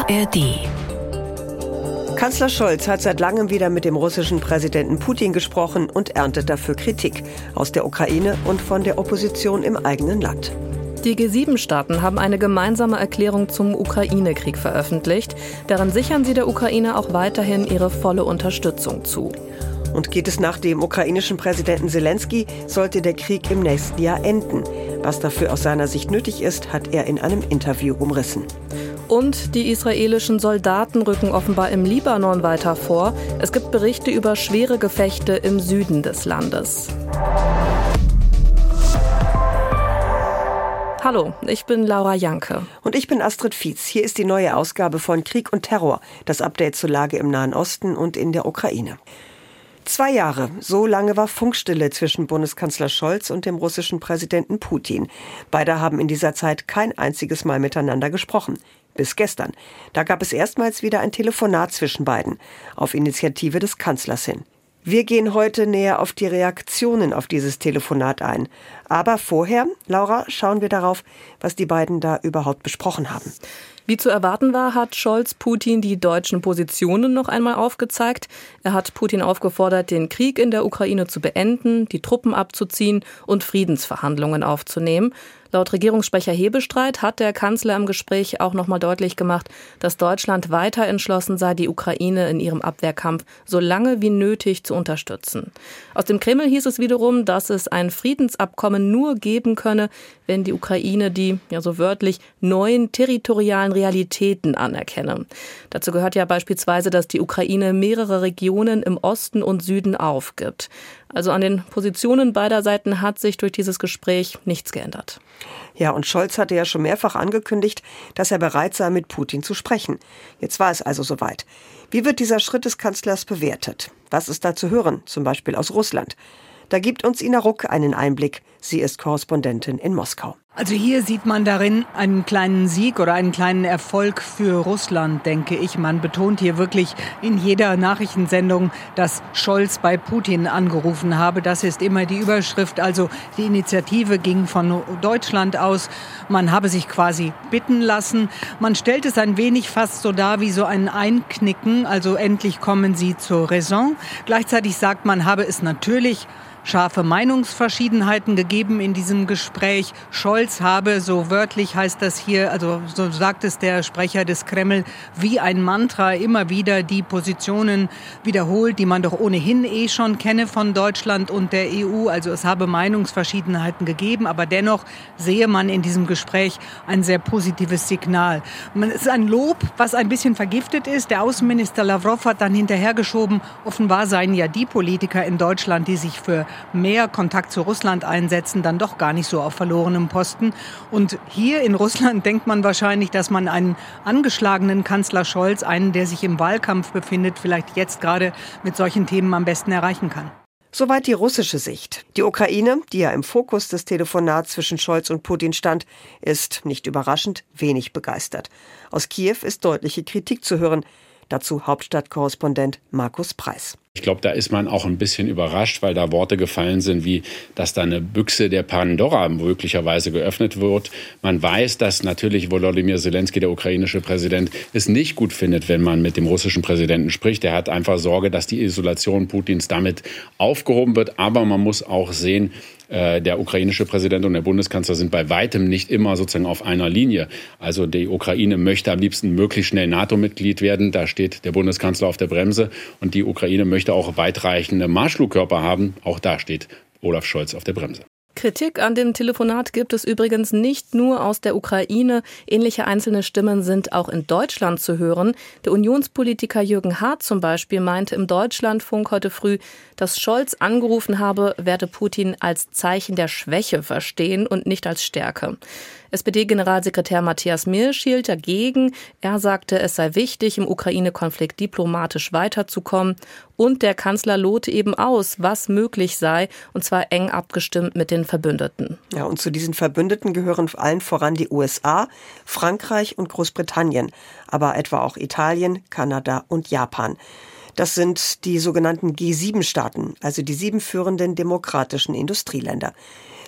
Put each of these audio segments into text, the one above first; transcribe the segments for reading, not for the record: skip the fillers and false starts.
ARD. Kanzler Scholz hat seit langem wieder mit dem russischen Präsidenten Putin gesprochen und erntet dafür Kritik aus der Ukraine und von der Opposition im eigenen Land. Die G7-Staaten haben eine gemeinsame Erklärung zum Ukraine-Krieg veröffentlicht. Darin sichern sie der Ukraine auch weiterhin ihre volle Unterstützung zu. Und geht es nach dem ukrainischen Präsidenten Selenskyj, sollte der Krieg im nächsten Jahr enden. Was dafür aus seiner Sicht nötig ist, hat er in einem Interview umrissen. Und die israelischen Soldaten rücken offenbar im Libanon weiter vor. Es gibt Berichte über schwere Gefechte im Süden des Landes. Hallo, ich bin Laura Janke. Und ich bin Astrid Fietz. Hier ist die neue Ausgabe von Krieg und Terror, das Update zur Lage im Nahen Osten und in der Ukraine. 2 Jahre, so lange war Funkstille zwischen Bundeskanzler Scholz und dem russischen Präsidenten Putin. Beide haben in dieser Zeit kein einziges Mal miteinander gesprochen. Bis gestern. Da gab es erstmals wieder ein Telefonat zwischen beiden, auf Initiative des Kanzlers hin. Wir gehen heute näher auf die Reaktionen auf dieses Telefonat ein. Aber vorher, Laura, schauen wir darauf, was die beiden da überhaupt besprochen haben. Wie zu erwarten war, hat Scholz Putin die deutschen Positionen noch einmal aufgezeigt. Er hat Putin aufgefordert, den Krieg in der Ukraine zu beenden, die Truppen abzuziehen und Friedensverhandlungen aufzunehmen. Laut Regierungssprecher Hebestreit hat der Kanzler im Gespräch auch noch mal deutlich gemacht, dass Deutschland weiter entschlossen sei, die Ukraine in ihrem Abwehrkampf so lange wie nötig zu unterstützen. Aus dem Kreml hieß es wiederum, dass es ein Friedensabkommen nur geben könne, wenn die Ukraine die, ja so wörtlich, neuen territorialen Realitäten anerkenne. Dazu gehört ja beispielsweise, dass die Ukraine mehrere Regionen im Osten und Süden aufgibt. Also an den Positionen beider Seiten hat sich durch dieses Gespräch nichts geändert. Ja, und Scholz hatte ja schon mehrfach angekündigt, dass er bereit sei, mit Putin zu sprechen. Jetzt war es also soweit. Wie wird dieser Schritt des Kanzlers bewertet? Was ist da zu hören, zum Beispiel aus Russland? Da gibt uns Ina Ruck einen Einblick. Sie ist Korrespondentin in Moskau. Also hier sieht man darin einen kleinen Sieg oder einen kleinen Erfolg für Russland, denke ich. Man betont hier wirklich in jeder Nachrichtensendung, dass Scholz bei Putin angerufen habe. Das ist immer die Überschrift. Also die Initiative ging von Deutschland aus. Man habe sich quasi bitten lassen. Man stellt es ein wenig fast so dar wie so ein Einknicken. Also endlich kommen sie zur Raison. Gleichzeitig sagt man, habe es natürlich scharfe Meinungsverschiedenheiten gegeben in diesem Gespräch. Scholz habe, so wörtlich heißt das hier, also so sagt es der Sprecher des Kreml, wie ein Mantra immer wieder die Positionen wiederholt, die man doch ohnehin schon kenne von Deutschland und der EU. Also es habe Meinungsverschiedenheiten gegeben, aber dennoch sehe man in diesem Gespräch ein sehr positives Signal. Es ist ein Lob, was ein bisschen vergiftet ist. Der Außenminister Lavrov hat dann hinterhergeschoben, offenbar seien ja die Politiker in Deutschland, die sich für mehr Kontakt zu Russland einsetzen, dann doch gar nicht so auf verlorenem Posten. Und hier in Russland denkt man wahrscheinlich, dass man einen angeschlagenen Kanzler Scholz, einen, der sich im Wahlkampf befindet, vielleicht jetzt gerade mit solchen Themen am besten erreichen kann. Soweit die russische Sicht. Die Ukraine, die ja im Fokus des Telefonats zwischen Scholz und Putin stand, ist, nicht überraschend, wenig begeistert. Aus Kiew ist deutliche Kritik zu hören. Dazu Hauptstadtkorrespondent Markus Preis. Ich glaube, da ist man auch ein bisschen überrascht, weil da Worte gefallen sind, wie dass da eine Büchse der Pandora möglicherweise geöffnet wird. Man weiß, dass natürlich Volodymyr Selenskyj, der ukrainische Präsident, es nicht gut findet, wenn man mit dem russischen Präsidenten spricht. Er hat einfach Sorge, dass die Isolation Putins damit aufgehoben wird. Aber man muss auch sehen, der ukrainische Präsident und der Bundeskanzler sind bei weitem nicht immer sozusagen auf einer Linie. Also die Ukraine möchte am liebsten möglichst schnell NATO-Mitglied werden. Da steht der Bundeskanzler auf der Bremse. Und die Ukraine möchte auch weitreichende Marschflugkörper haben. Auch da steht Olaf Scholz auf der Bremse. Kritik an dem Telefonat gibt es übrigens nicht nur aus der Ukraine. Ähnliche einzelne Stimmen sind auch in Deutschland zu hören. Der Unionspolitiker Jürgen Hart zum Beispiel meinte im Deutschlandfunk heute früh, dass Scholz angerufen habe, werde Putin als Zeichen der Schwäche verstehen und nicht als Stärke. SPD-Generalsekretär Matthias Mirsch hielt dagegen. Er sagte, es sei wichtig, im Ukraine-Konflikt diplomatisch weiterzukommen. Und der Kanzler lote eben aus, was möglich sei, und zwar eng abgestimmt mit den Verbündeten. Ja, und zu diesen Verbündeten gehören allen voran die USA, Frankreich und Großbritannien, aber etwa auch Italien, Kanada und Japan. Das sind die sogenannten G7-Staaten, also die 7 führenden demokratischen Industrieländer.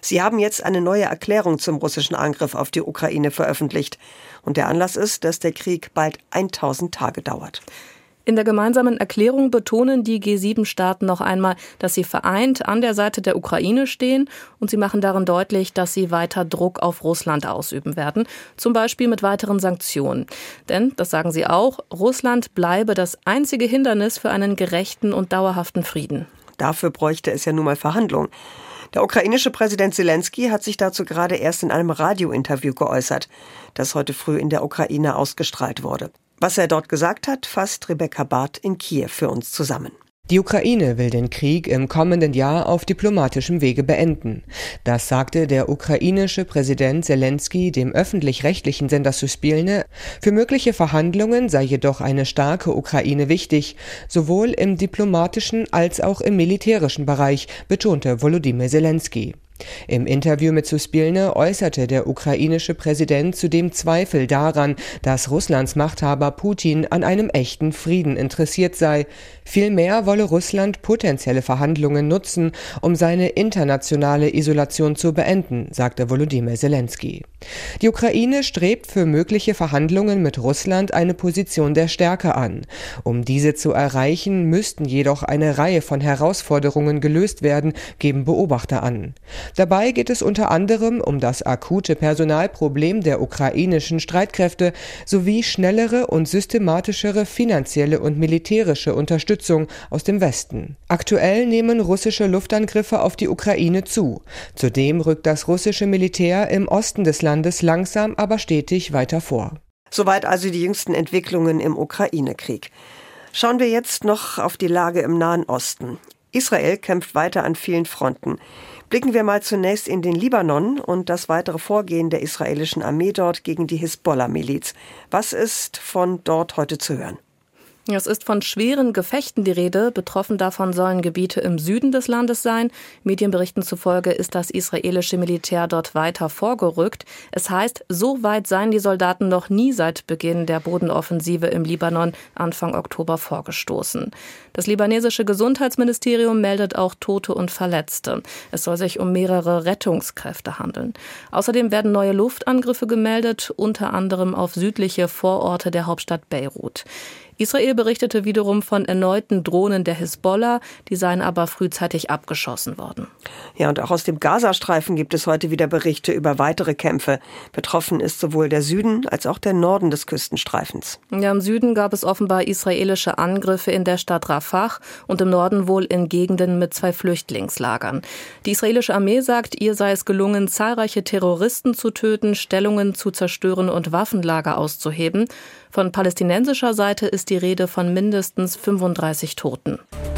Sie haben jetzt eine neue Erklärung zum russischen Angriff auf die Ukraine veröffentlicht. Und der Anlass ist, dass der Krieg bald 1000 Tage dauert. In der gemeinsamen Erklärung betonen die G7-Staaten noch einmal, dass sie vereint an der Seite der Ukraine stehen, und sie machen darin deutlich, dass sie weiter Druck auf Russland ausüben werden, zum Beispiel mit weiteren Sanktionen. Denn, das sagen sie auch, Russland bleibe das einzige Hindernis für einen gerechten und dauerhaften Frieden. Dafür bräuchte es ja nun mal Verhandlungen. Der ukrainische Präsident Selenskyj hat sich dazu gerade erst in einem Radiointerview geäußert, das heute früh in der Ukraine ausgestrahlt wurde. Was er dort gesagt hat, fasst Rebecca Barth in Kiew für uns zusammen. Die Ukraine will den Krieg im kommenden Jahr auf diplomatischem Wege beenden. Das sagte der ukrainische Präsident Selenskyj dem öffentlich-rechtlichen Sender Suspilne. Für mögliche Verhandlungen sei jedoch eine starke Ukraine wichtig, sowohl im diplomatischen als auch im militärischen Bereich, betonte Volodymyr Selenskyj. Im Interview mit Suspilne äußerte der ukrainische Präsident zudem Zweifel daran, dass Russlands Machthaber Putin an einem echten Frieden interessiert sei. Vielmehr wolle Russland potenzielle Verhandlungen nutzen, um seine internationale Isolation zu beenden, sagte Volodymyr Selenskyj. Die Ukraine strebt für mögliche Verhandlungen mit Russland eine Position der Stärke an. Um diese zu erreichen, müssten jedoch eine Reihe von Herausforderungen gelöst werden, geben Beobachter an. Dabei geht es unter anderem um das akute Personalproblem der ukrainischen Streitkräfte sowie schnellere und systematischere finanzielle und militärische Unterstützung aus dem Westen. Aktuell nehmen russische Luftangriffe auf die Ukraine zu. Zudem rückt das russische Militär im Osten des Landes langsam, aber stetig weiter vor. Soweit also die jüngsten Entwicklungen im Ukraine-Krieg. Schauen wir jetzt noch auf die Lage im Nahen Osten. Israel kämpft weiter an vielen Fronten. Blicken wir mal zunächst in den Libanon und das weitere Vorgehen der israelischen Armee dort gegen die Hisbollah-Miliz. Was ist von dort heute zu hören? Es ist von schweren Gefechten die Rede. Betroffen davon sollen Gebiete im Süden des Landes sein. Medienberichten zufolge ist das israelische Militär dort weiter vorgerückt. Es heißt, so weit seien die Soldaten noch nie seit Beginn der Bodenoffensive im Libanon Anfang Oktober vorgestoßen. Das libanesische Gesundheitsministerium meldet auch Tote und Verletzte. Es soll sich um mehrere Rettungskräfte handeln. Außerdem werden neue Luftangriffe gemeldet, unter anderem auf südliche Vororte der Hauptstadt Beirut. Israel berichtete wiederum von erneuten Drohnen der Hisbollah, die seien aber frühzeitig abgeschossen worden. Ja, und auch aus dem Gazastreifen gibt es heute wieder Berichte über weitere Kämpfe. Betroffen ist sowohl der Süden als auch der Norden des Küstenstreifens. Ja, im Süden gab es offenbar israelische Angriffe in der Stadt Rafah und im Norden wohl in Gegenden mit 2 Flüchtlingslagern. Die israelische Armee sagt, ihr sei es gelungen, zahlreiche Terroristen zu töten, Stellungen zu zerstören und Waffenlager auszuheben. Von palästinensischer Seite ist die Rede von mindestens 35 Toten.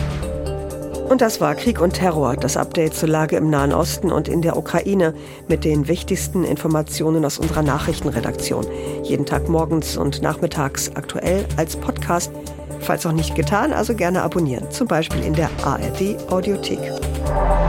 Und das war Krieg und Terror, das Update zur Lage im Nahen Osten und in der Ukraine mit den wichtigsten Informationen aus unserer Nachrichtenredaktion. Jeden Tag morgens und nachmittags aktuell als Podcast. Falls noch nicht getan, also gerne abonnieren, zum Beispiel in der ARD Audiothek.